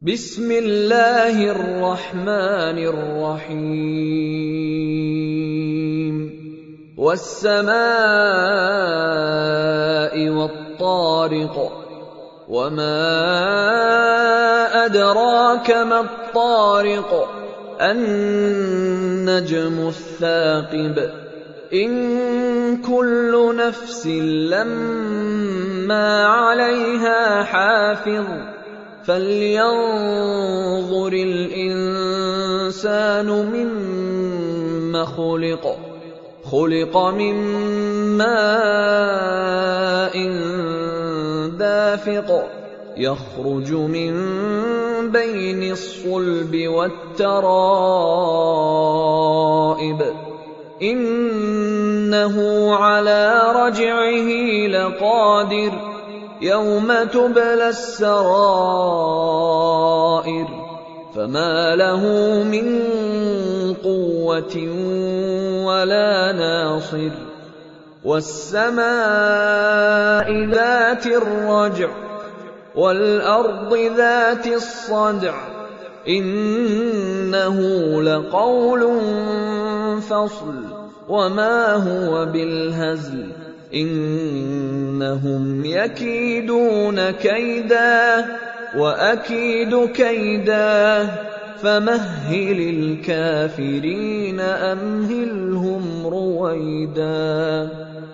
بسم الله الرحمن الرحيم والسماء والطارق وما أدراك ما الطارق النجم الثاقب إن كل نفس لما عليها حافظ فلينظر الإنسان مما خلق من ماء دافق يخرج من بين الصلب والترائب إنه على رجعه لقادر يوم تبلى السرائر فما له من قوة ولا ناصر والسماء ذات الرجع والأرض ذات الصدع إنه لقول فصل وما هو بالهزل إنهم يكيدون كيدا وأكيد كيدا فمهل الكافرين أمهلهم رويدا